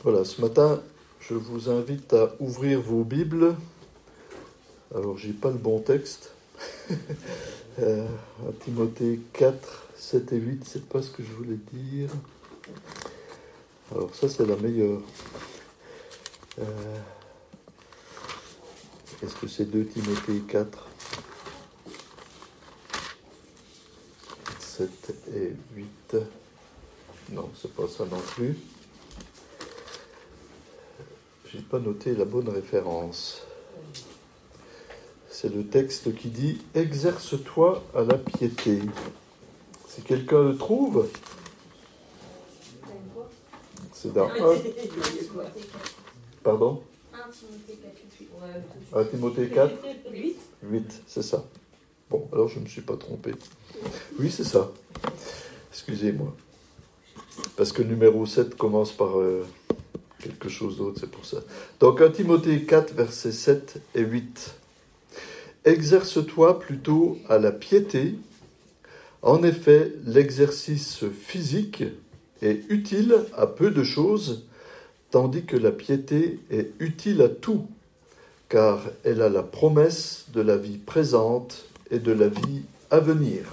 Voilà, ce matin, je vous invite à ouvrir vos Bibles. Alors, j'ai pas le bon texte. À Timothée 4, 7 et 8, c'est pas ce que je voulais dire. Alors, ça, c'est la meilleure. Est-ce que c'est 2 Timothée 4, 7 et 8? Non, c'est pas ça non plus. J'ai pas noté la bonne référence. C'est le texte qui dit « Exerce-toi à la piété ». Si quelqu'un le trouve, c'est dans 1. Pardon 1 Timothée 4, 8, c'est ça. Bon, alors je ne me suis pas trompé. Oui, c'est ça. Excusez-moi. Parce que le numéro 7 commence par quelque chose d'autre, c'est pour ça. Donc 1 Timothée 4, versets 7 et 8. Exerce-toi plutôt à la piété. En effet, l'exercice physique est utile à peu de choses, tandis que la piété est utile à tout, car elle a la promesse de la vie présente et de la vie à venir.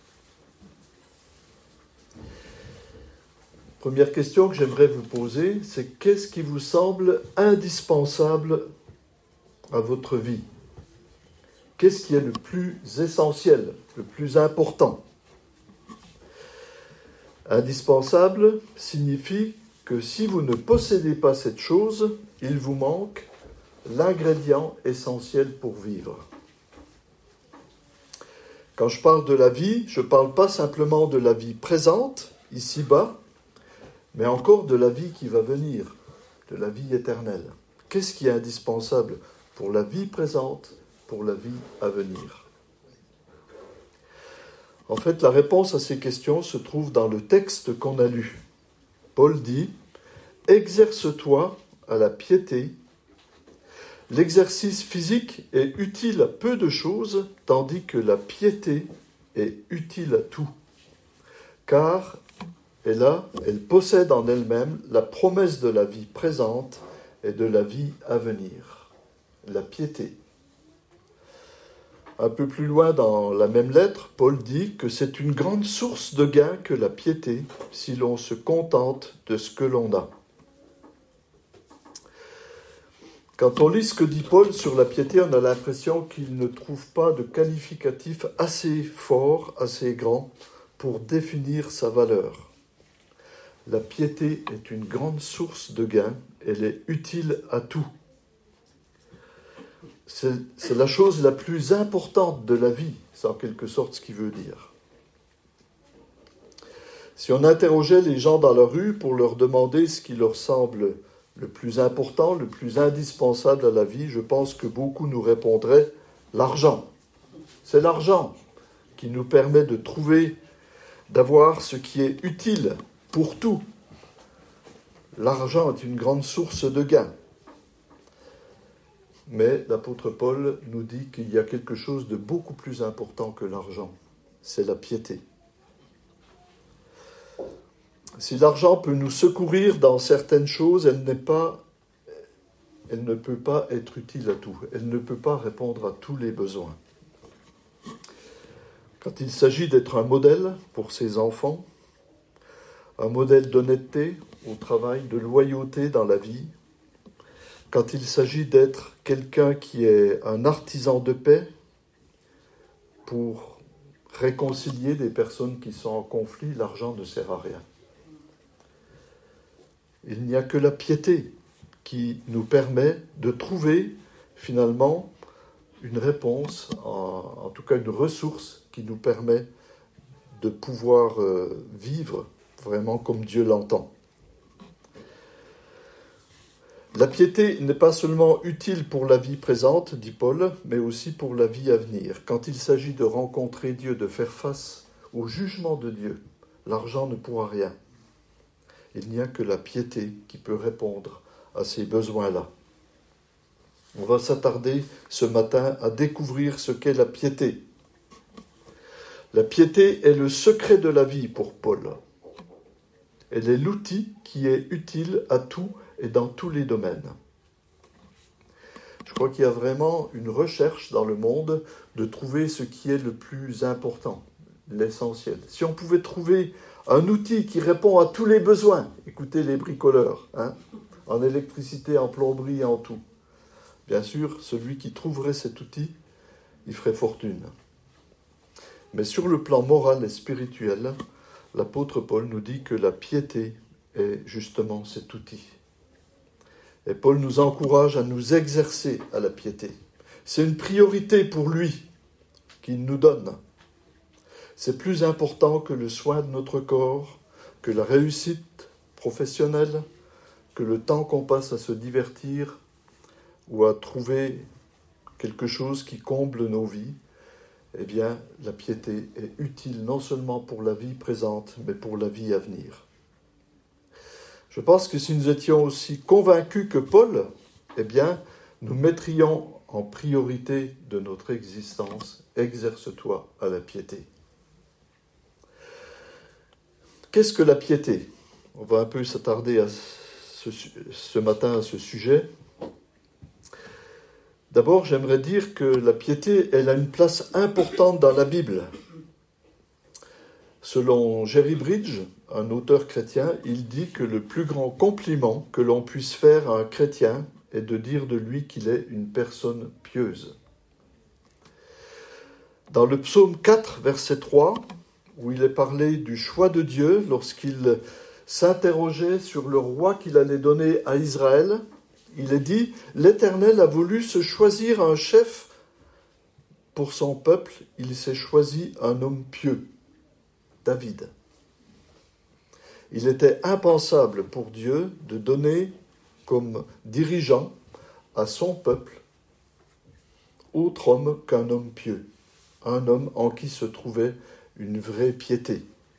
Première question que j'aimerais vous poser, c'est qu'est-ce qui vous semble indispensable à votre vie ? Qu'est-ce qui est le plus essentiel, le plus important ? Indispensable signifie que si vous ne possédez pas cette chose, il vous manque l'ingrédient essentiel pour vivre. Quand je parle de la vie, je ne parle pas simplement de la vie présente, ici-bas, mais encore de la vie qui va venir, de la vie éternelle. Qu'est-ce qui est indispensable pour la vie présente, pour la vie à venir ? En fait, la réponse à ces questions se trouve dans le texte qu'on a lu. Paul dit « Exerce-toi à la piété. L'exercice physique est utile à peu de choses, tandis que la piété est utile à tout. Car elle possède en elle-même la promesse de la vie présente et de la vie à venir. » La piété. Un peu plus loin dans la même lettre, Paul dit que c'est une grande source de gain que la piété, si l'on se contente de ce que l'on a. Quand on lit ce que dit Paul sur la piété, on a l'impression qu'il ne trouve pas de qualificatif assez fort, assez grand, pour définir sa valeur. La piété est une grande source de gain, elle est utile à tout. C'est la chose la plus importante de la vie, c'est en quelque sorte ce qu'il veut dire. Si on interrogeait les gens dans la rue pour leur demander ce qui leur semble le plus important, le plus indispensable à la vie, je pense que beaucoup nous répondraient l'argent. C'est l'argent qui nous permet de trouver, d'avoir ce qui est utile pour tout. L'argent est une grande source de gain. Mais l'apôtre Paul nous dit qu'il y a quelque chose de beaucoup plus important que l'argent, c'est la piété. Si l'argent peut nous secourir dans certaines choses, elle ne peut pas être utile à tout, elle ne peut pas répondre à tous les besoins. Quand il s'agit d'être un modèle pour ses enfants, un modèle d'honnêteté au travail, de loyauté dans la vie, quand il s'agit d'être quelqu'un qui est un artisan de paix pour réconcilier des personnes qui sont en conflit, l'argent ne sert à rien. Il n'y a que la piété qui nous permet de trouver finalement une réponse, en tout cas une ressource qui nous permet de pouvoir vivre vraiment comme Dieu l'entend. La piété n'est pas seulement utile pour la vie présente, dit Paul, mais aussi pour la vie à venir. Quand il s'agit de rencontrer Dieu, de faire face au jugement de Dieu, l'argent ne pourra rien. Il n'y a que la piété qui peut répondre à ces besoins-là. On va s'attarder ce matin à découvrir ce qu'est la piété. La piété est le secret de la vie pour Paul. Elle est l'outil qui est utile à tout et dans tous les domaines. Je crois qu'il y a vraiment une recherche dans le monde de trouver ce qui est le plus important, l'essentiel. Si on pouvait trouver un outil qui répond à tous les besoins, écoutez les bricoleurs, en électricité, en plomberie, en tout. Bien sûr, celui qui trouverait cet outil, il ferait fortune. Mais sur le plan moral et spirituel, l'apôtre Paul nous dit que la piété est justement cet outil. Et Paul nous encourage à nous exercer à la piété. C'est une priorité pour lui qu'il nous donne. C'est plus important que le soin de notre corps, que la réussite professionnelle, que le temps qu'on passe à se divertir ou à trouver quelque chose qui comble nos vies. Eh bien, la piété est utile non seulement pour la vie présente, mais pour la vie à venir. Je pense que si nous étions aussi convaincus que Paul, eh bien, nous mettrions en priorité de notre existence, exerce-toi à la piété. Qu'est-ce que la piété ? On va un peu s'attarder ce matin à ce sujet. D'abord, j'aimerais dire que la piété, elle a une place importante dans la Bible. Selon Jerry Bridge, un auteur chrétien, il dit que le plus grand compliment que l'on puisse faire à un chrétien est de dire de lui qu'il est une personne pieuse. Dans le psaume 4, verset 3, où il est parlé du choix de Dieu lorsqu'il s'interrogeait sur le roi qu'il allait donner à Israël, il est dit « L'Éternel a voulu se choisir un chef pour son peuple, il s'est choisi un homme pieux. » David. Il était impensable pour Dieu de donner comme dirigeant à son peuple autre homme qu'un homme pieux, un homme en qui se trouvait une vraie piété.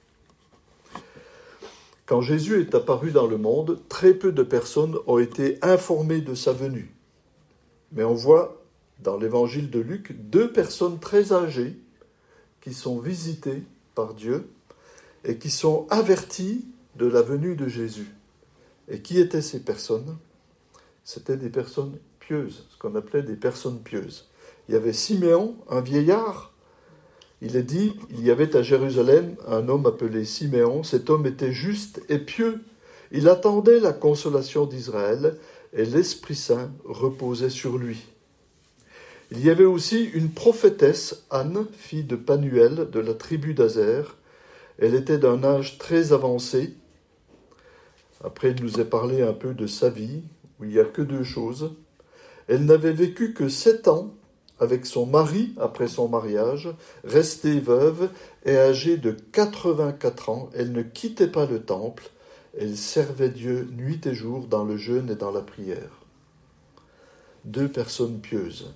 Quand Jésus est apparu dans le monde, très peu de personnes ont été informées de sa venue. Mais on voit dans l'évangile de Luc 2 personnes très âgées qui sont visitées par Dieu et qui sont avertis de la venue de Jésus. Et qui étaient ces personnes ? C'était des personnes pieuses, ce qu'on appelait des personnes pieuses. Il y avait Siméon, un vieillard. Il est dit, il y avait à Jérusalem un homme appelé Siméon. Cet homme était juste et pieux. Il attendait la consolation d'Israël et l'Esprit Saint reposait sur lui. Il y avait aussi une prophétesse, Anne, fille de Panuel, de la tribu d'Aser. Elle était d'un âge très avancé. Après, il nous est parlé un peu de sa vie, où il n'y a que 2 choses. Elle n'avait vécu que 7 ans avec son mari après son mariage, restée veuve et âgée de 84 ans. Elle ne quittait pas le temple. Elle servait Dieu nuit et jour dans le jeûne et dans la prière. 2 personnes pieuses.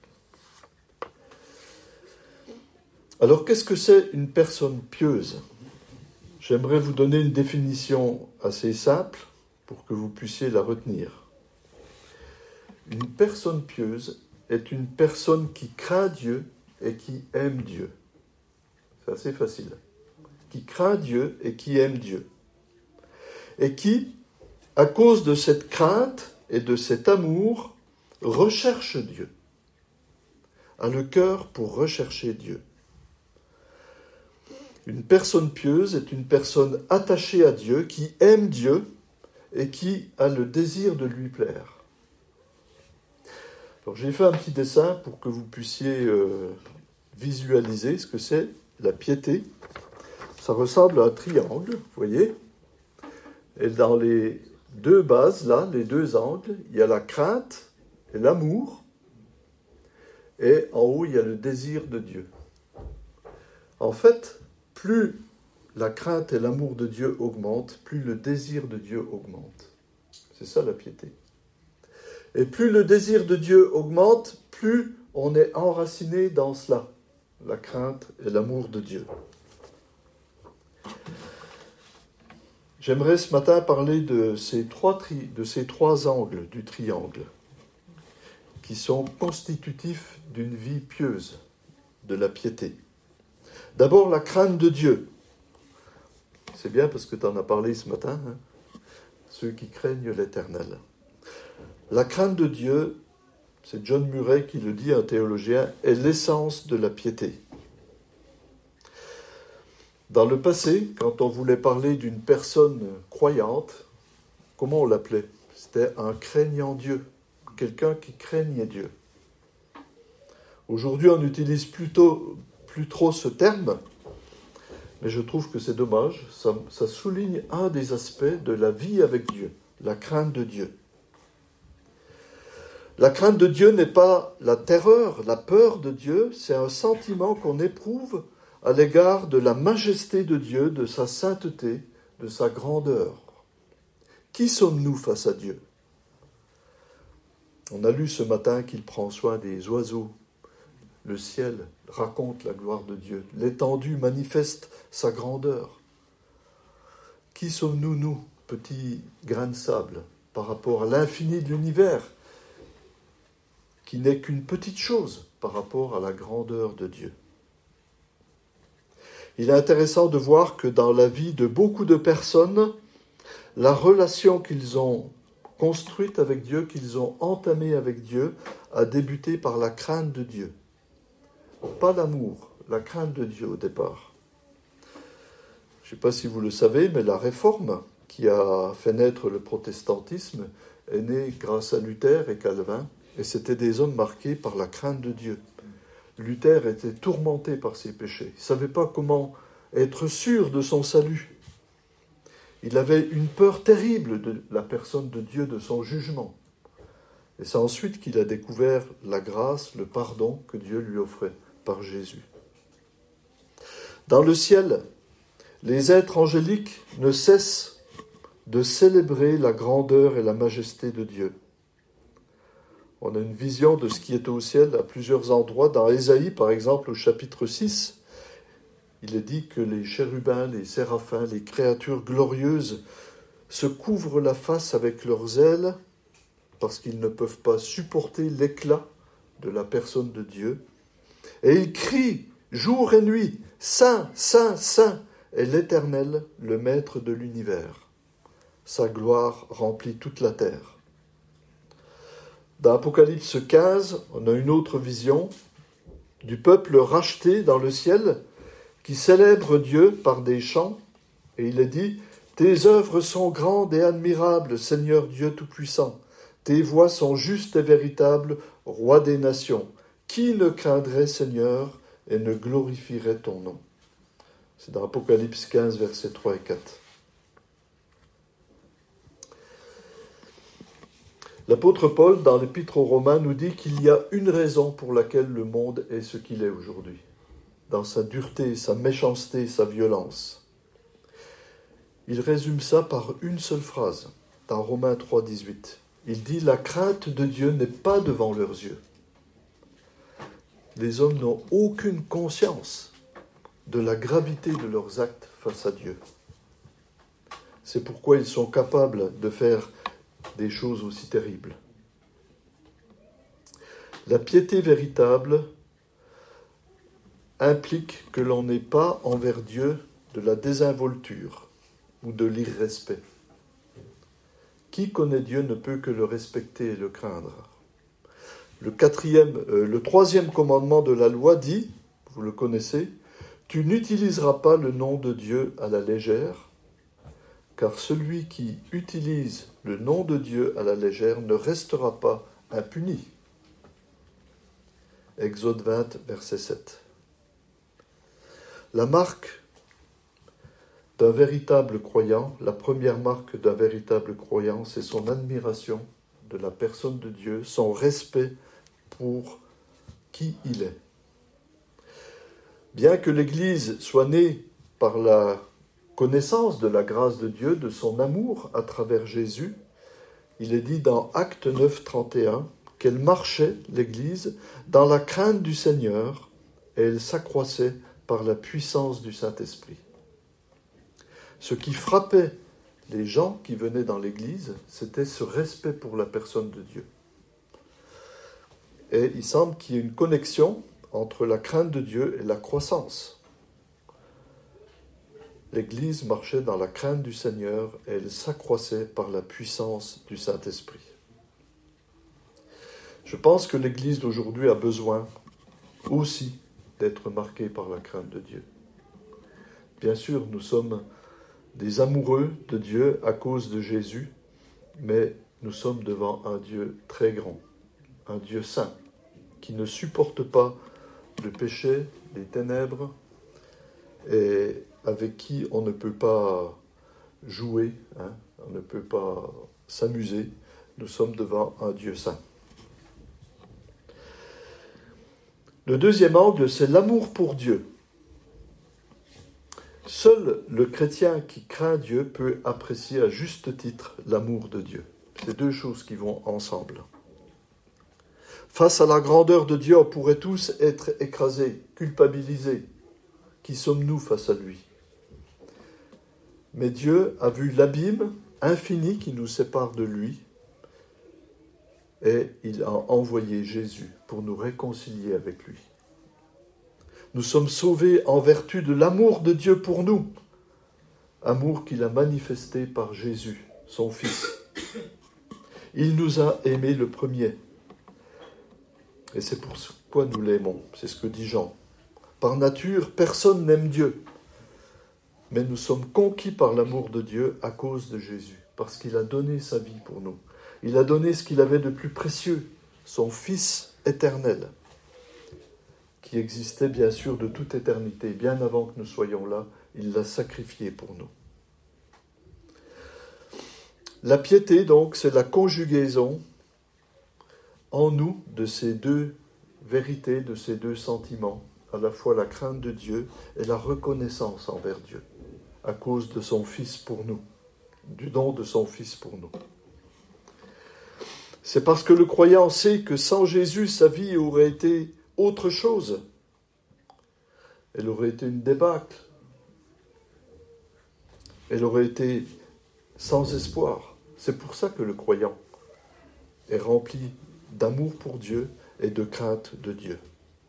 Alors, qu'est-ce que c'est une personne pieuse ? J'aimerais vous donner une définition assez simple pour que vous puissiez la retenir. Une personne pieuse est une personne qui craint Dieu et qui aime Dieu. C'est assez facile. Qui craint Dieu et qui aime Dieu. Et qui, à cause de cette crainte et de cet amour, recherche Dieu. A le cœur pour rechercher Dieu. Une personne pieuse est une personne attachée à Dieu, qui aime Dieu et qui a le désir de lui plaire. Alors, j'ai fait un petit dessin pour que vous puissiez visualiser ce que c'est la piété. Ça ressemble à un triangle, vous voyez. Et dans les 2 bases, là, les 2 angles, il y a la crainte et l'amour. Et en haut, il y a le désir de Dieu. En fait, plus la crainte et l'amour de Dieu augmentent, plus le désir de Dieu augmente. C'est ça la piété. Et plus le désir de Dieu augmente, plus on est enraciné dans cela, la crainte et l'amour de Dieu. J'aimerais ce matin parler de ces 3 angles du triangle, qui sont constitutifs d'une vie pieuse, de la piété. D'abord, la crainte de Dieu. C'est bien parce que tu en as parlé ce matin. ceux qui craignent l'Éternel. La crainte de Dieu, c'est John Murray qui le dit, un théologien, est l'essence de la piété. Dans le passé, quand on voulait parler d'une personne croyante, comment on l'appelait? C'était un craignant Dieu, quelqu'un qui craignait Dieu. Aujourd'hui, on n'utilise plus trop ce terme, mais je trouve que c'est dommage. Ça souligne un des aspects de la vie avec Dieu, la crainte de Dieu. La crainte de Dieu n'est pas la terreur, la peur de Dieu, c'est un sentiment qu'on éprouve à l'égard de la majesté de Dieu, de sa sainteté, de sa grandeur. Qui sommes-nous face à Dieu? On a lu ce matin qu'il prend soin des oiseaux. Le ciel raconte la gloire de Dieu. L'étendue manifeste sa grandeur. Qui sommes-nous, nous, petits grains de sable, par rapport à l'infini de l'univers, qui n'est qu'une petite chose par rapport à la grandeur de Dieu? Il est intéressant de voir que dans la vie de beaucoup de personnes, la relation qu'ils ont construite avec Dieu, qu'ils ont entamée avec Dieu, a débuté par la crainte de Dieu. Pas l'amour, la crainte de Dieu au départ. Je ne sais pas si vous le savez, mais la réforme qui a fait naître le protestantisme est née grâce à Luther et Calvin, et c'était des hommes marqués par la crainte de Dieu. Luther était tourmenté par ses péchés. Il ne savait pas comment être sûr de son salut. Il avait une peur terrible de la personne de Dieu, de son jugement. Et c'est ensuite qu'il a découvert la grâce, le pardon que Dieu lui offrait par Jésus. Dans le ciel, les êtres angéliques ne cessent de célébrer la grandeur et la majesté de Dieu. On a une vision de ce qui est au ciel à plusieurs endroits. Dans Ésaïe, par exemple, au chapitre 6, il est dit que les chérubins, les séraphins, les créatures glorieuses se couvrent la face avec leurs ailes parce qu'ils ne peuvent pas supporter l'éclat de la personne de Dieu. Et ils crient jour et nuit, « Saint, Saint, Saint est l'Éternel, le Maître de l'univers. Sa gloire remplit toute la terre. » Dans Apocalypse 15, on a une autre vision du peuple racheté dans le ciel qui célèbre Dieu par des chants. Et il est dit, « Tes œuvres sont grandes et admirables, Seigneur Dieu Tout-Puissant. Tes voies sont justes et véritables, Roi des nations. Qui ne craindrait, Seigneur, et ne glorifierait ton nom ?» C'est dans Apocalypse 15, versets 3 et 4. L'apôtre Paul, dans l'Épître aux Romains, nous dit qu'il y a une raison pour laquelle le monde est ce qu'il est aujourd'hui, dans sa dureté, sa méchanceté, sa violence. Il résume ça par une seule phrase, dans Romains 3, 18. Il dit « La crainte de Dieu n'est pas devant leurs yeux. » Les hommes n'ont aucune conscience de la gravité de leurs actes face à Dieu. C'est pourquoi ils sont capables de faire des choses aussi terribles. La piété véritable implique que l'on n'ait pas envers Dieu de la désinvolture ou de l'irrespect. Qui connaît Dieu ne peut que le respecter et le craindre. Le troisième commandement de la loi dit, vous le connaissez, « Tu n'utiliseras pas le nom de Dieu à la légère, car celui qui utilise le nom de Dieu à la légère ne restera pas impuni. » Exode 20, verset 7. La marque d'un véritable croyant, la première marque d'un véritable croyant, c'est son admiration de la personne de Dieu, son respect pour qui il est. Bien que l'Église soit née par la connaissance de la grâce de Dieu, de son amour à travers Jésus, il est dit dans Actes 9, 31 qu'elle marchait, l'Église, dans la crainte du Seigneur et elle s'accroissait par la puissance du Saint-Esprit. Ce qui frappait les gens qui venaient dans l'Église, c'était ce respect pour la personne de Dieu. Et il semble qu'il y ait une connexion entre la crainte de Dieu et la croissance. l'Église marchait dans la crainte du Seigneur et elle s'accroissait par la puissance du Saint-Esprit. Je pense que l'Église d'aujourd'hui a besoin aussi d'être marquée par la crainte de Dieu. Bien sûr, nous sommes des amoureux de Dieu à cause de Jésus, mais nous sommes devant un Dieu très grand, un Dieu saint, qui ne supporte pas le péché, les ténèbres, et avec qui on ne peut pas jouer, on ne peut pas s'amuser. Nous sommes devant un Dieu saint. Le deuxième angle, c'est l'amour pour Dieu. Seul le chrétien qui craint Dieu peut apprécier à juste titre l'amour de Dieu. C'est deux choses qui vont ensemble. Face à la grandeur de Dieu, on pourrait tous être écrasés, culpabilisés. Qui sommes-nous face à lui ? Mais Dieu a vu l'abîme infini qui nous sépare de lui et il a envoyé Jésus pour nous réconcilier avec lui. Nous sommes sauvés en vertu de l'amour de Dieu pour nous, amour qu'il a manifesté par Jésus, son Fils. Il nous a aimés le premier. Et c'est pourquoi nous l'aimons, c'est ce que dit Jean. Par nature, personne n'aime Dieu. Mais nous sommes conquis par l'amour de Dieu à cause de Jésus, parce qu'il a donné sa vie pour nous. Il a donné ce qu'il avait de plus précieux, son Fils éternel, qui existait bien sûr de toute éternité. Bien avant que nous soyons là, il l'a sacrifié pour nous. La piété, donc, c'est la conjugaison en nous de ces deux vérités, de ces deux sentiments, à la fois la crainte de Dieu et la reconnaissance envers Dieu, à cause de son Fils pour nous, du don de son Fils pour nous. C'est parce que le croyant sait que sans Jésus, sa vie aurait été autre chose. Elle aurait été une débâcle. Elle aurait été sans espoir. C'est pour ça que le croyant est rempli d'amour pour Dieu et de crainte de Dieu.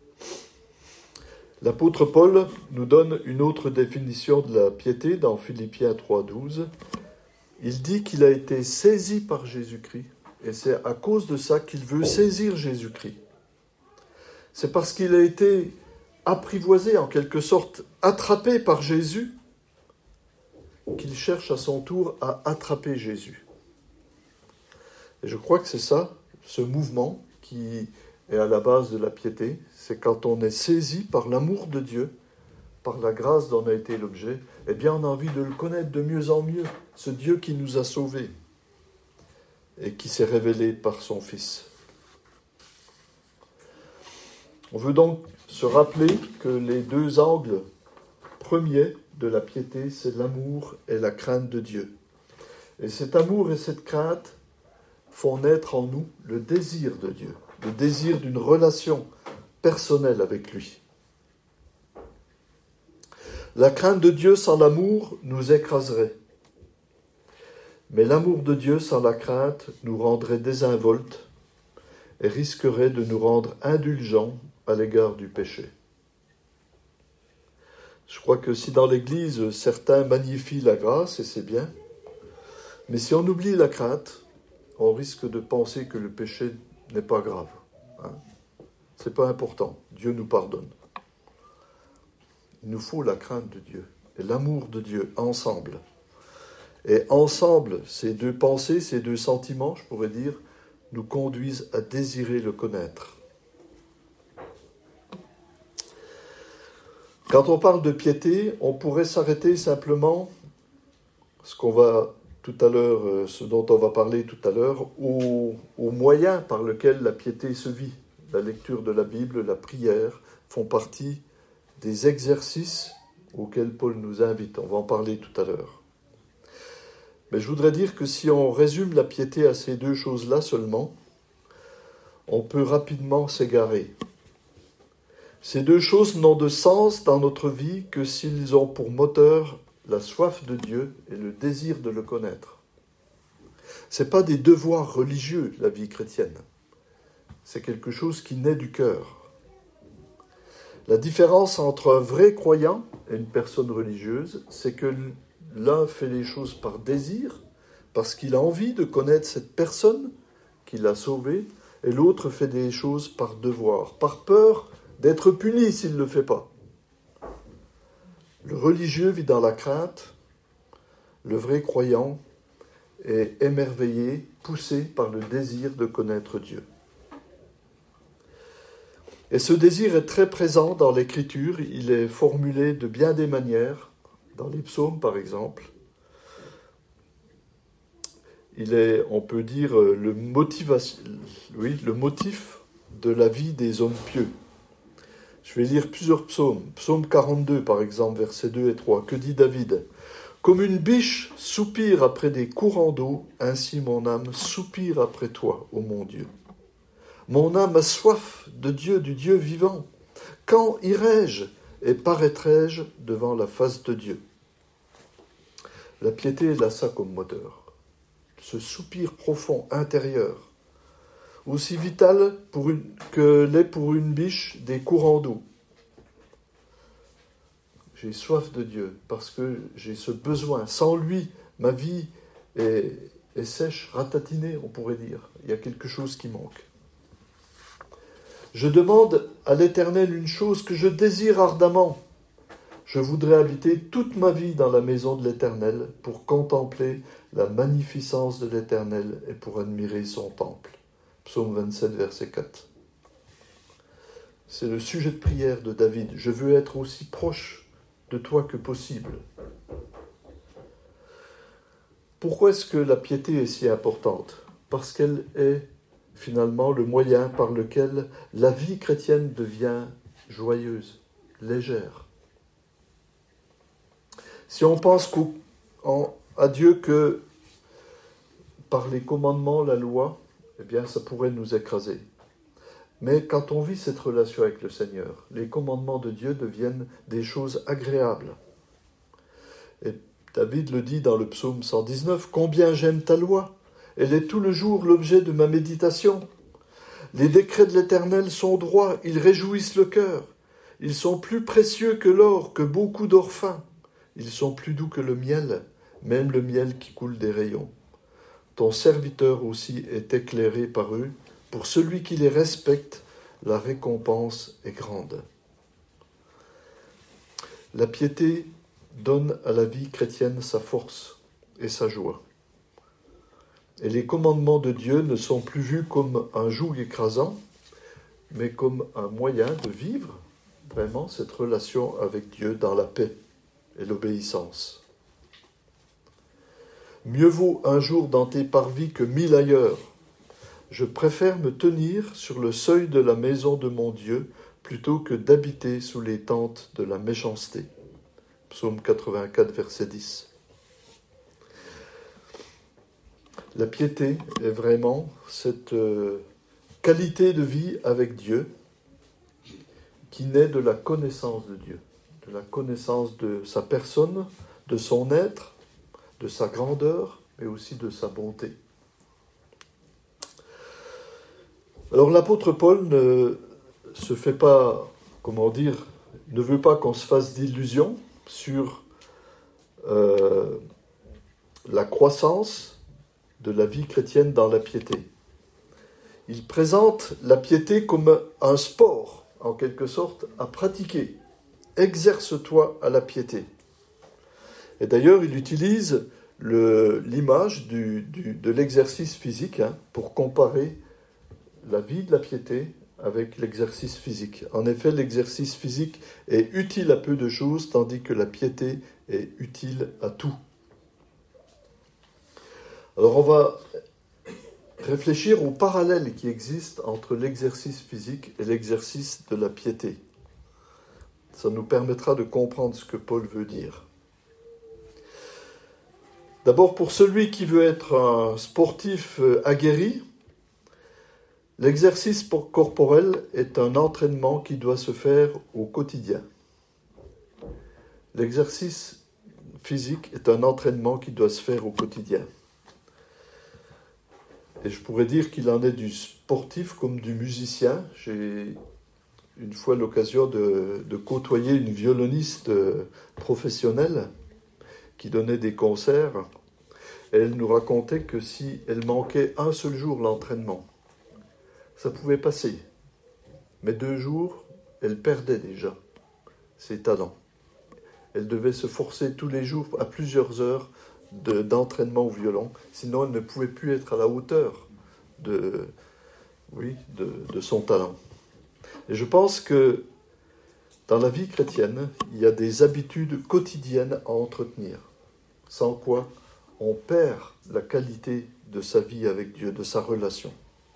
L'apôtre Paul nous donne une autre définition de la piété dans Philippiens 3,12. Il dit qu'il a été saisi par Jésus-Christ et c'est à cause de ça qu'il veut saisir Jésus-Christ. C'est parce qu'il a été apprivoisé, en quelque sorte attrapé par Jésus, qu'il cherche à son tour à attraper Jésus. Et je crois que c'est ça, ce mouvement qui est à la base de la piété, c'est quand on est saisi par l'amour de Dieu, par la grâce dont on a été l'objet, eh bien on a envie de le connaître de mieux en mieux, ce Dieu qui nous a sauvés et qui s'est révélé par son Fils. On veut donc se rappeler que les deux angles premiers de la piété, c'est l'amour et la crainte de Dieu. Et cet amour et cette crainte font naître en nous le désir de Dieu, le désir d'une relation personnelle avec lui. La crainte de Dieu sans l'amour nous écraserait. Mais l'amour de Dieu sans la crainte nous rendrait désinvoltes et risquerait de nous rendre indulgents à l'égard du péché. Je crois que si dans l'Église, certains magnifient la grâce, et c'est bien, mais si on oublie la crainte, on risque de penser que le péché n'est pas grave. C'est pas important, Dieu nous pardonne. Il nous faut la crainte de Dieu et l'amour de Dieu ensemble. Et ensemble, ces deux pensées, ces deux sentiments, je pourrais dire, nous conduisent à désirer le connaître. Quand on parle de piété, on pourrait s'arrêter simplement, ce dont on va parler tout à l'heure, aux moyens par lesquels la piété se vit. La lecture de la Bible, la prière font partie des exercices auxquels Paul nous invite. On va en parler tout à l'heure. Mais je voudrais dire que si on résume la piété à ces deux choses-là seulement, on peut rapidement s'égarer. Ces deux choses n'ont de sens dans notre vie que s'ils ont pour moteur la soif de Dieu et le désir de le connaître. Ce n'est pas des devoirs religieux, la vie chrétienne. C'est quelque chose qui naît du cœur. La différence entre un vrai croyant et une personne religieuse, c'est que l'un fait les choses par désir, parce qu'il a envie de connaître cette personne qui l'a sauvé, et l'autre fait des choses par devoir, par peur d'être puni s'il ne le fait pas. Le religieux vit dans la crainte, le vrai croyant est émerveillé, poussé par le désir de connaître Dieu. Et ce désir est très présent dans l'Écriture, il est formulé de bien des manières, dans les psaumes par exemple. Il est, on peut dire, le motif de la vie des hommes pieux. Je vais lire plusieurs psaumes. Psaume 42 par exemple, versets 2 et 3. Que dit David ? Comme une biche soupire après des courants d'eau, ainsi mon âme soupire après toi, ô mon Dieu. Mon âme a soif de Dieu, du Dieu vivant. Quand irai-je et paraîtrai-je devant la face de Dieu ? La piété est là ça comme moteur. Ce soupir profond, intérieur, aussi vital que l'est pour une biche des courants d'eau. J'ai soif de Dieu parce que j'ai ce besoin. Sans lui, ma vie est sèche, ratatinée, on pourrait dire. Il y a quelque chose qui manque. Je demande à l'Éternel une chose que je désire ardemment. Je voudrais habiter toute ma vie dans la maison de l'Éternel pour contempler la magnificence de l'Éternel et pour admirer son temple. Psaume 27, verset 4. C'est le sujet de prière de David. Je veux être aussi proche de toi que possible. Pourquoi est-ce que la piété est si importante ? Parce qu'elle est finalement le moyen par lequel la vie chrétienne devient joyeuse, légère. Si on pense à Dieu que par les commandements, la loi, eh bien ça pourrait nous écraser. Mais quand on vit cette relation avec le Seigneur, les commandements de Dieu deviennent des choses agréables. Et David le dit dans le psaume 119, « Combien j'aime ta loi, elle est tout le jour l'objet de ma méditation. Les décrets de l'Éternel sont droits, ils réjouissent le cœur. Ils sont plus précieux que l'or, que beaucoup d'or fin. Ils sont plus doux que le miel, même le miel qui coule des rayons. Ton serviteur aussi est éclairé par eux. Pour celui qui les respecte, la récompense est grande. » La piété donne à la vie chrétienne sa force et sa joie. Et les commandements de Dieu ne sont plus vus comme un joug écrasant, mais comme un moyen de vivre vraiment cette relation avec Dieu dans la paix et l'obéissance. Mieux vaut un jour dans tes parvis que 1000 ailleurs. Je préfère me tenir sur le seuil de la maison de mon Dieu plutôt que d'habiter sous les tentes de la méchanceté. Psaume 84, verset 10. La piété est vraiment cette qualité de vie avec Dieu qui naît de la connaissance de Dieu, de la connaissance de sa personne, de son être, de sa grandeur, mais aussi de sa bonté. Alors l'apôtre Paul ne se fait pas, ne veut pas qu'on se fasse d'illusions sur la croissance de la vie chrétienne dans la piété. Il présente la piété comme un sport, en quelque sorte, à pratiquer. Exerce-toi à la piété. Et d'ailleurs, il utilise l'image de l'exercice physique pour comparer la vie de la piété avec l'exercice physique. En effet, l'exercice physique est utile à peu de choses, tandis que la piété est utile à tout. Alors on va réfléchir au parallèle qui existe entre l'exercice physique et l'exercice de la piété. Ça nous permettra de comprendre ce que Paul veut dire. D'abord, pour celui qui veut être un sportif aguerri, l'exercice corporel est un entraînement qui doit se faire au quotidien. L'exercice physique est un entraînement qui doit se faire au quotidien. Et je pourrais dire qu'il en est du sportif comme du musicien. J'ai une fois l'occasion de côtoyer une violoniste professionnelle qui donnait des concerts. Et elle nous racontait que si elle manquait un seul jour l'entraînement, ça pouvait passer. Mais 2 jours, elle perdait déjà ses talents. Elle devait se forcer tous les jours à plusieurs heures d'entraînement au violon, sinon elle ne pouvait plus être à la hauteur de son talent. Et je pense que dans la vie chrétienne, il y a des habitudes quotidiennes à entretenir, sans quoi on perd la qualité de sa vie avec Dieu, de sa relation.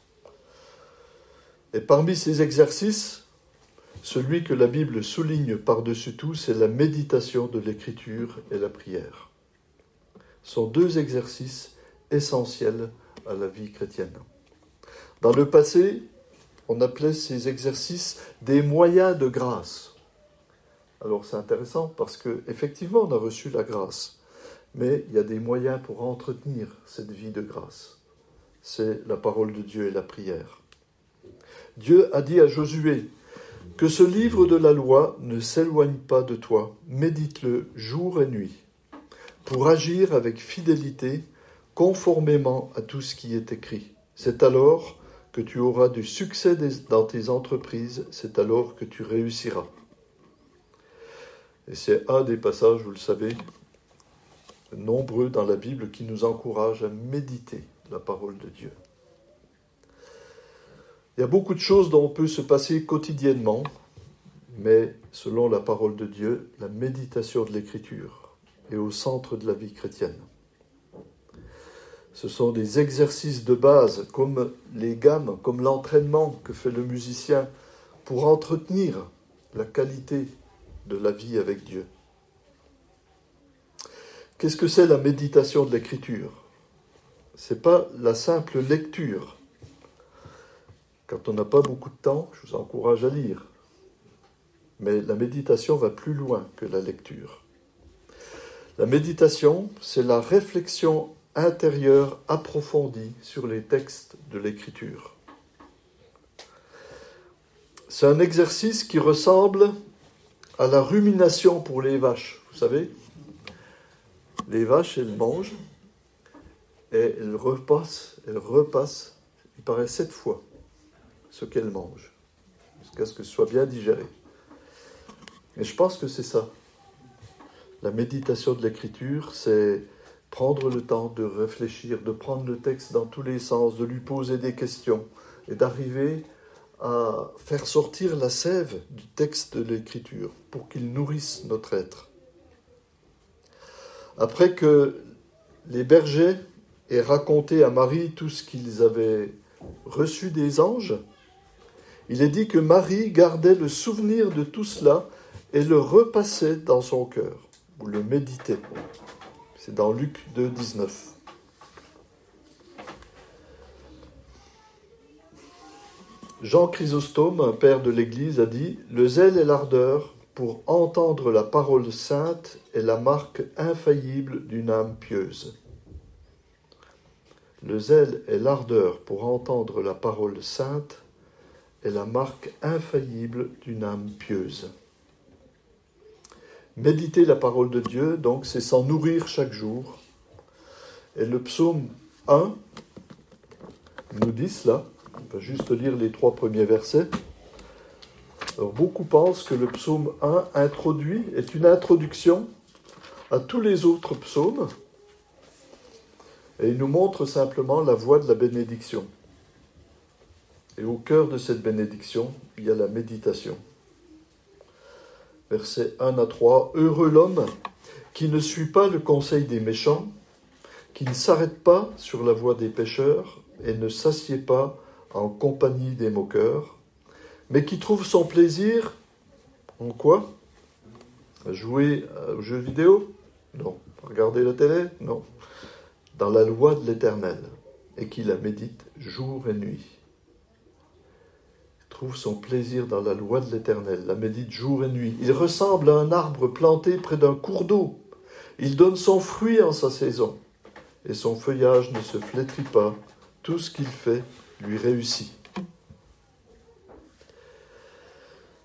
Et parmi ces exercices, celui que la Bible souligne par-dessus tout, c'est la méditation de l'Écriture et la prière. Ce sont 2 exercices essentiels à la vie chrétienne. Dans le passé, on appelait ces exercices des moyens de grâce. Alors c'est intéressant parce qu'effectivement on a reçu la grâce, mais il y a des moyens pour entretenir cette vie de grâce. C'est la parole de Dieu et la prière. Dieu a dit à Josué que ce livre de la loi ne s'éloigne pas de toi, médite-le jour et nuit, pour agir avec fidélité, conformément à tout ce qui est écrit. C'est alors que tu auras du succès dans tes entreprises, c'est alors que tu réussiras. Et c'est un des passages, vous le savez, nombreux dans la Bible qui nous encouragent à méditer la parole de Dieu. Il y a beaucoup de choses dont on peut se passer quotidiennement, mais selon la parole de Dieu, la méditation de l'Écriture est au centre de la vie chrétienne. Ce sont des exercices de base, comme les gammes, comme l'entraînement que fait le musicien pour entretenir la qualité de la vie avec Dieu. Qu'est-ce que c'est la méditation de l'Écriture ? Ce n'est pas la simple lecture. Quand on n'a pas beaucoup de temps, je vous encourage à lire. Mais la méditation va plus loin que la lecture. La méditation, c'est la réflexion intérieure approfondie sur les textes de l'Écriture. C'est un exercice qui ressemble à la rumination pour les vaches. Vous savez, les vaches, elles mangent et elles repassent, il paraît 7 fois ce qu'elles mangent, jusqu'à ce que ce soit bien digéré. Et je pense que c'est ça. La méditation de l'Écriture, c'est prendre le temps de réfléchir, de prendre le texte dans tous les sens, de lui poser des questions et d'arriver à faire sortir la sève du texte de l'Écriture pour qu'il nourrisse notre être. Après que les bergers aient raconté à Marie tout ce qu'ils avaient reçu des anges, il est dit que Marie gardait le souvenir de tout cela et le repassait dans son cœur, ou le méditait. C'est dans Luc 2, 19. Jean Chrysostome, un père de l'Église, a dit « Le zèle et l'ardeur pour entendre la parole sainte est la marque infaillible d'une âme pieuse. » Le zèle et l'ardeur pour entendre la parole sainte est la marque infaillible d'une âme pieuse. Méditer la parole de Dieu, donc, c'est s'en nourrir chaque jour. Et le psaume 1 nous dit cela. On va juste lire les 3 premiers versets. Alors, beaucoup pensent que le psaume 1 est une introduction à tous les autres psaumes. Et il nous montre simplement la voie de la bénédiction. Et au cœur de cette bénédiction, il y a la méditation. Versets 1 à 3. « Heureux l'homme qui ne suit pas le conseil des méchants, qui ne s'arrête pas sur la voie des pécheurs et ne s'assied pas en compagnie des moqueurs, mais qui trouve son plaisir en quoi ? À jouer aux jeux vidéo ? Non. À regarder la télé ? Non. Dans la loi de l'Éternel, et qui la médite jour et nuit. Il trouve son plaisir dans la loi de l'Éternel, la médite jour et nuit. Il ressemble à un arbre planté près d'un cours d'eau. Il donne son fruit en sa saison, et son feuillage ne se flétrit pas. Tout ce qu'il fait lui réussit.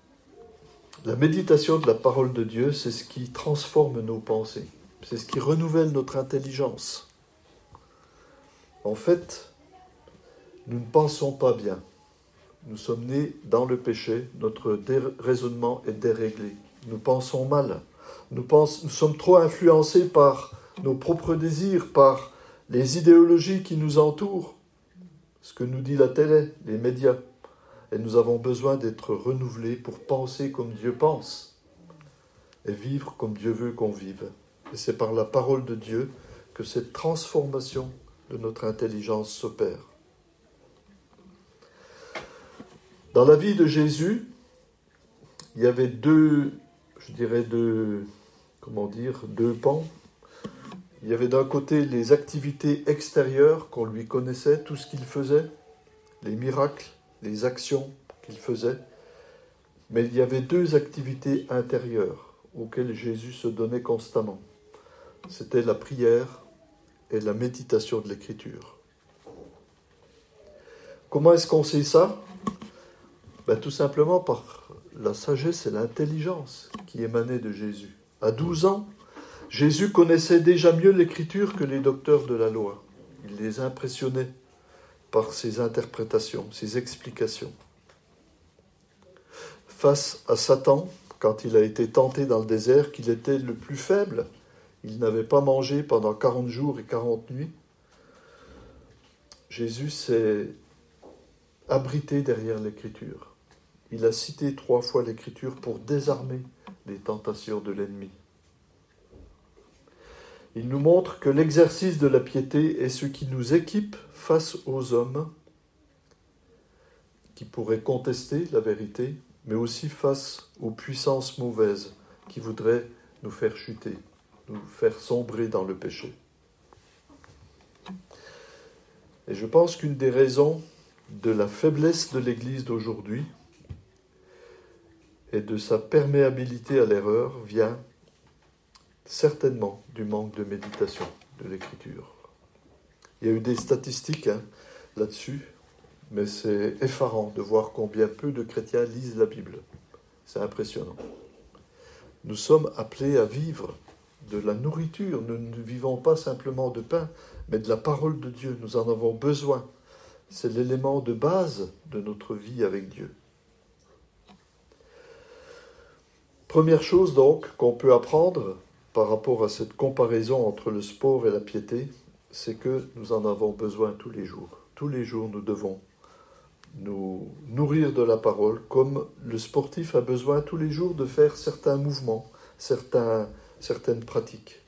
méditation de la parole de Dieu, c'est ce qui transforme nos pensées. C'est ce qui renouvelle notre intelligence. En fait, nous ne pensons pas bien. Nous sommes nés dans le péché, notre raisonnement est déréglé. Nous pensons mal. Nous sommes trop influencés par nos propres désirs, par les idéologies qui nous entourent, ce que nous dit la télé, les médias. Et nous avons besoin d'être renouvelés pour penser comme Dieu pense et vivre comme Dieu veut qu'on vive. Et c'est par la parole de Dieu que cette transformation de notre intelligence s'opère. Dans la vie de Jésus, il y avait deux pans. Il y avait d'un côté les activités extérieures qu'on lui connaissait, tout ce qu'il faisait, les miracles, les actions qu'il faisait. Mais il y avait deux activités intérieures auxquelles Jésus se donnait constamment. C'était la prière et la méditation de l'Écriture. Comment est-ce qu'on sait ça ? Tout simplement par la sagesse et l'intelligence qui émanaient de Jésus. À 12 ans, Jésus connaissait déjà mieux l'Écriture que les docteurs de la loi. Il les impressionnait par ses interprétations, ses explications. Face à Satan, quand il a été tenté dans le désert, qu'il était le plus faible, il n'avait pas mangé pendant 40 jours et 40 nuits, Jésus s'est abrité derrière l'Écriture. Il a cité 3 fois l'Écriture pour désarmer les tentations de l'ennemi. Il nous montre que l'exercice de la piété est ce qui nous équipe face aux hommes qui pourraient contester la vérité, mais aussi face aux puissances mauvaises qui voudraient nous faire chuter, nous faire sombrer dans le péché. Et je pense qu'une des raisons de la faiblesse de l'Église d'aujourd'hui et de sa perméabilité à l'erreur vient certainement du manque de méditation de l'Écriture. Il y a eu des statistiques là-dessus, mais c'est effarant de voir combien peu de chrétiens lisent la Bible. C'est impressionnant. Nous sommes appelés à vivre de la nourriture. Nous ne vivons pas simplement de pain, mais de la parole de Dieu. Nous en avons besoin. C'est l'élément de base de notre vie avec Dieu. Première chose donc qu'on peut apprendre par rapport à cette comparaison entre le sport et la piété, c'est que nous en avons besoin tous les jours. Tous les jours, nous devons nous nourrir de la parole, comme le sportif a besoin tous les jours de faire certains mouvements, certaines pratiques.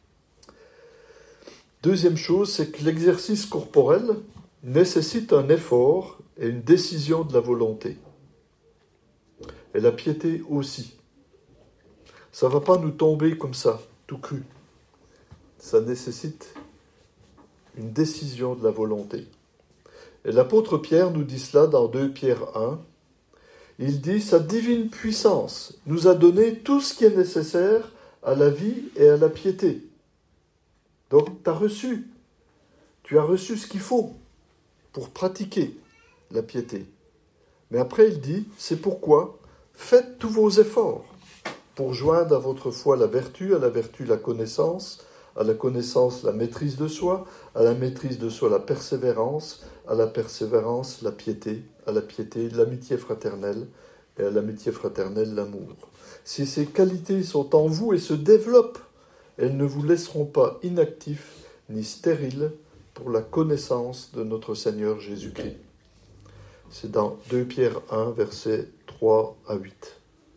Deuxième chose, c'est que l'exercice corporel nécessite un effort et une décision de la volonté. Et la piété aussi. Ça ne va pas nous tomber comme ça, tout cru. Ça nécessite une décision de la volonté. Et l'apôtre Pierre nous dit cela dans 2 Pierre 1. Il dit « Sa divine puissance nous a donné tout ce qui est nécessaire à la vie et à la piété. » Donc tu as reçu ce qu'il faut pour pratiquer la piété. Mais après il dit « C'est pourquoi faites tous vos efforts pour joindre à votre foi la vertu la connaissance, à la connaissance la maîtrise de soi, à la maîtrise de soi la persévérance, à la persévérance la piété, à la piété l'amitié fraternelle, et à l'amitié fraternelle l'amour. Si ces qualités sont en vous et se développent, elles ne vous laisseront pas inactifs ni stériles pour la connaissance de notre Seigneur Jésus-Christ. » C'est dans 2 Pierre 1, versets 3 à 8.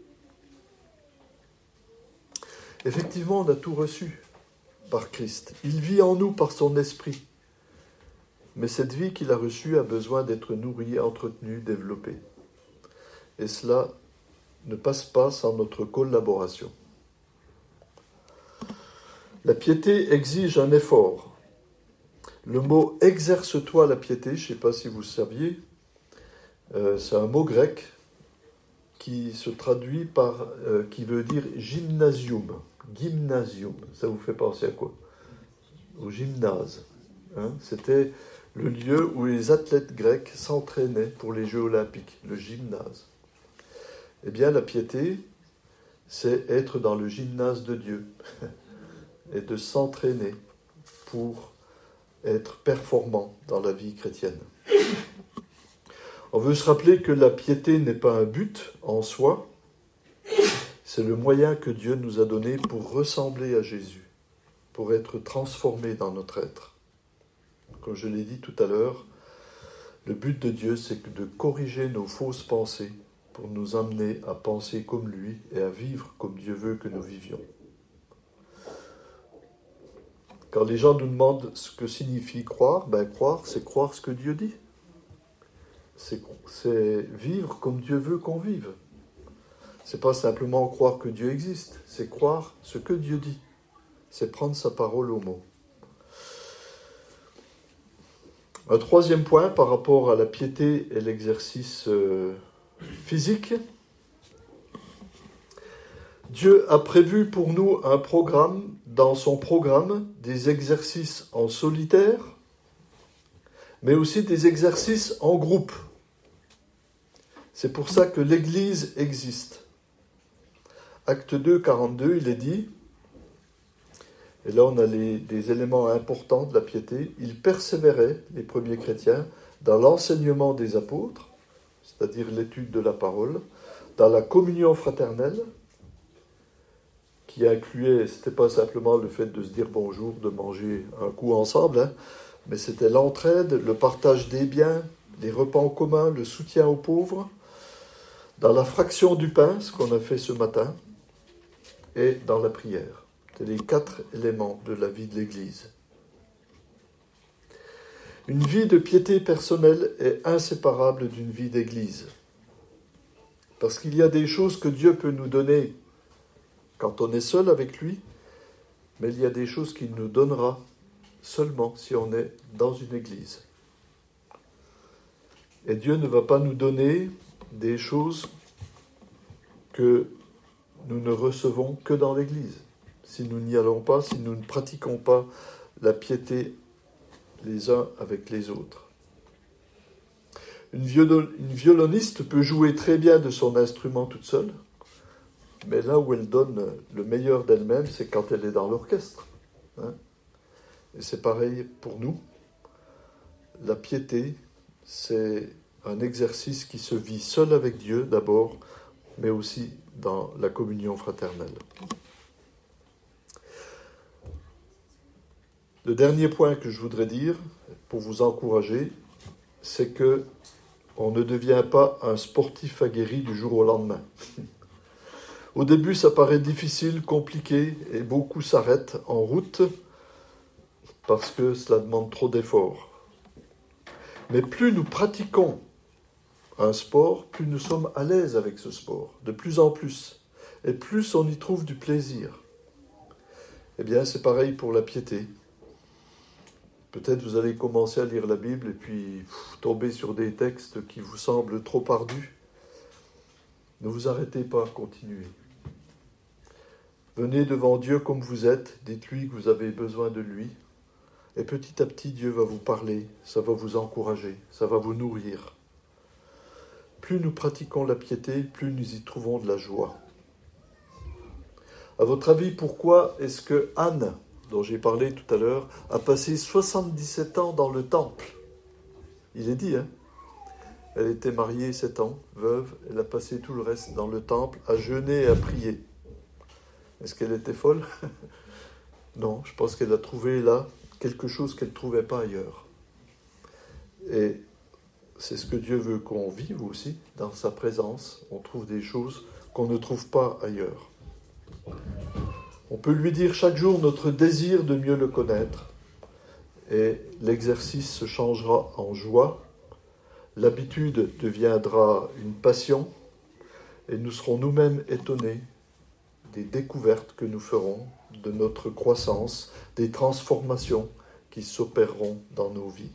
Effectivement, on a tout reçu par Christ. Il vit en nous par son esprit. Mais cette vie qu'il a reçue a besoin d'être nourrie, entretenue, développée. Et cela ne passe pas sans notre collaboration. La piété exige un effort. Le mot « exerce-toi la piété », je ne sais pas si vous le saviez, c'est un mot grec qui se traduit par, qui veut dire gymnasium. Gymnasium, ça vous fait penser à quoi ? Au gymnase. C'était le lieu où les athlètes grecs s'entraînaient pour les Jeux olympiques, le gymnase. Eh bien, la piété, c'est être dans le gymnase de Dieu et de s'entraîner pour être performant dans la vie chrétienne. On veut se rappeler que la piété n'est pas un but en soi, c'est le moyen que Dieu nous a donné pour ressembler à Jésus, pour être transformé dans notre être. Comme je l'ai dit tout à l'heure, le but de Dieu, c'est de corriger nos fausses pensées pour nous amener à penser comme lui et à vivre comme Dieu veut que nous vivions. Quand les gens nous demandent ce que signifie croire, croire, c'est croire ce que Dieu dit. C'est vivre comme Dieu veut qu'on vive. C'est pas simplement croire que Dieu existe, c'est croire ce que Dieu dit. C'est prendre sa parole au mot. Un troisième point par rapport à la piété et l'exercice physique. Dieu a prévu pour nous un programme, dans son programme, des exercices en solitaire, mais aussi des exercices en groupe. C'est pour ça que l'Église existe. Acte 2, 42, il est dit, et là on a des éléments importants de la piété, ils persévéraient, les premiers chrétiens, dans l'enseignement des apôtres, c'est-à-dire l'étude de la parole, dans la communion fraternelle, qui incluait, c'était pas simplement le fait de se dire bonjour, de manger un coup ensemble, mais c'était l'entraide, le partage des biens, les repas en commun, le soutien aux pauvres, dans la fraction du pain, ce qu'on a fait ce matin, et dans la prière. C'est les 4 éléments de la vie de l'Église. Une vie de piété personnelle est inséparable d'une vie d'Église. Parce qu'il y a des choses que Dieu peut nous donner quand on est seul avec lui, mais il y a des choses qu'il nous donnera seulement si on est dans une Église. Et Dieu ne va pas nous donner des choses que nous ne recevons que dans l'Église. Si nous n'y allons pas, si nous ne pratiquons pas la piété les uns avec les autres. Une violoniste peut jouer très bien de son instrument toute seule, mais là où elle donne le meilleur d'elle-même, c'est quand elle est dans l'orchestre. Et c'est pareil pour nous. La piété, c'est un exercice qui se vit seul avec Dieu d'abord, mais aussi dans la communion fraternelle. Le dernier point que je voudrais dire, pour vous encourager, c'est que on ne devient pas un sportif aguerri du jour au lendemain. Au début, ça paraît difficile, compliqué, et beaucoup s'arrêtent en route parce que cela demande trop d'efforts. Mais plus nous pratiquons un sport, plus nous sommes à l'aise avec ce sport, de plus en plus, et plus on y trouve du plaisir. Eh bien, c'est pareil pour la piété. Peut-être vous allez commencer à lire la Bible et puis tomber sur des textes qui vous semblent trop ardus. Ne vous arrêtez pas, continuez. Venez devant Dieu comme vous êtes, dites-lui que vous avez besoin de lui. Et petit à petit, Dieu va vous parler, ça va vous encourager, ça va vous nourrir. Plus nous pratiquons la piété, plus nous y trouvons de la joie. À votre avis, pourquoi est-ce que Anne, dont j'ai parlé tout à l'heure, a passé 77 ans dans le temple? Il est dit, elle était mariée 7 ans, veuve, elle a passé tout le reste dans le temple à jeûner et à prier. Est-ce qu'elle était folle? Non, je pense qu'elle a trouvé là quelque chose qu'elle ne trouvait pas ailleurs. Et c'est ce que Dieu veut qu'on vive aussi, dans sa présence. On trouve des choses qu'on ne trouve pas ailleurs. On peut lui dire chaque jour notre désir de mieux le connaître. Et l'exercice se changera en joie. L'habitude deviendra une passion. Et nous serons nous-mêmes étonnés des découvertes que nous ferons, de notre croissance, des transformations qui s'opéreront dans nos vies.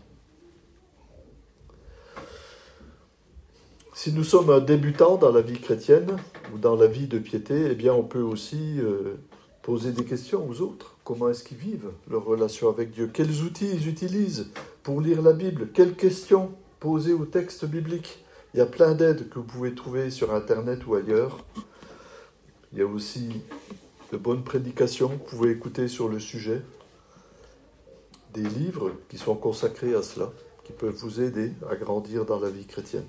Si nous sommes un débutant dans la vie chrétienne ou dans la vie de piété, eh bien on peut aussi poser des questions aux autres. Comment est-ce qu'ils vivent leur relation avec Dieu? Quels outils ils utilisent pour lire la Bible? Quelles questions poser au texte biblique? Il y a plein d'aides que vous pouvez trouver sur Internet ou ailleurs. Il y a aussi de bonnes prédications que vous pouvez écouter sur le sujet, des livres qui sont consacrés à cela, qui peuvent vous aider à grandir dans la vie chrétienne.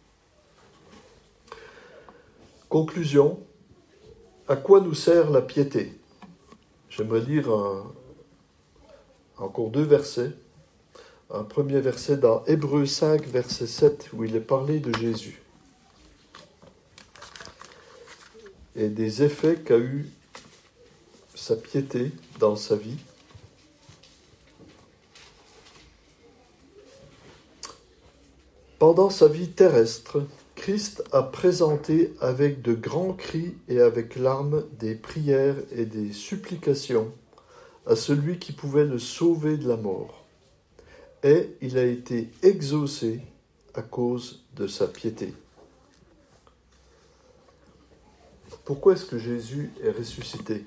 Conclusion, à quoi nous sert la piété? J'aimerais lire encore 2 versets. Un premier verset dans Hébreux 5, verset 7, où il est parlé de Jésus et des effets qu'a eu sa piété dans sa vie. Pendant sa vie terrestre, Christ a présenté avec de grands cris et avec larmes des prières et des supplications à celui qui pouvait le sauver de la mort. Et il a été exaucé à cause de sa piété. Pourquoi est-ce que Jésus est ressuscité?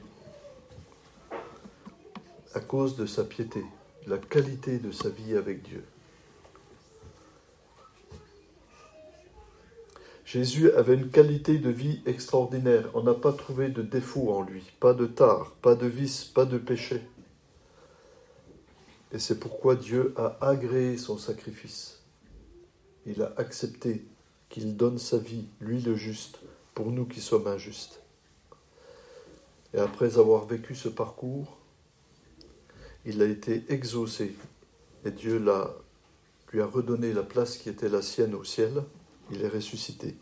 À cause de sa piété, la qualité de sa vie avec Dieu. Jésus avait une qualité de vie extraordinaire. On n'a pas trouvé de défaut en lui, pas de tare, pas de vice, pas de péché. Et c'est pourquoi Dieu a agréé son sacrifice. Il a accepté qu'il donne sa vie, lui le juste, pour nous qui sommes injustes. Et après avoir vécu ce parcours, il a été exaucé. Et Dieu lui a redonné la place qui était la sienne au ciel. Il est ressuscité.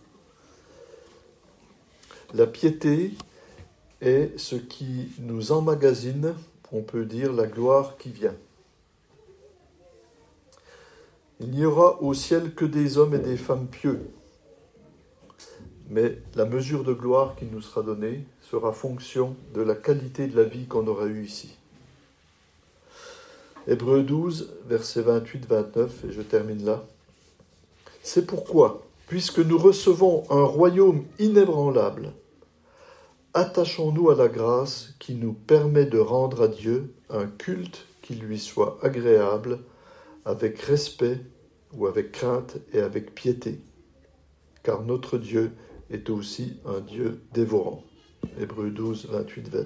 La piété est ce qui nous emmagasine, on peut dire, la gloire qui vient. Il n'y aura au ciel que des hommes et des femmes pieux. Mais la mesure de gloire qui nous sera donnée sera fonction de la qualité de la vie qu'on aura eue ici. Hébreux 12, versets 28-29, et je termine là. C'est pourquoi, puisque nous recevons un royaume inébranlable, attachons-nous à la grâce qui nous permet de rendre à Dieu un culte qui lui soit agréable, avec respect ou avec crainte et avec piété, car notre Dieu est aussi un Dieu dévorant. Hébreux 12, 28-29.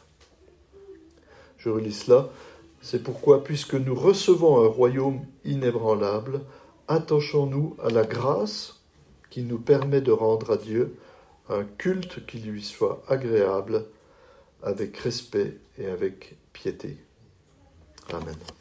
Je relis cela. C'est pourquoi, puisque nous recevons un royaume inébranlable, attachons-nous à la grâce qui nous permet de rendre à Dieu un culte qui lui soit agréable, avec respect et avec piété. Amen.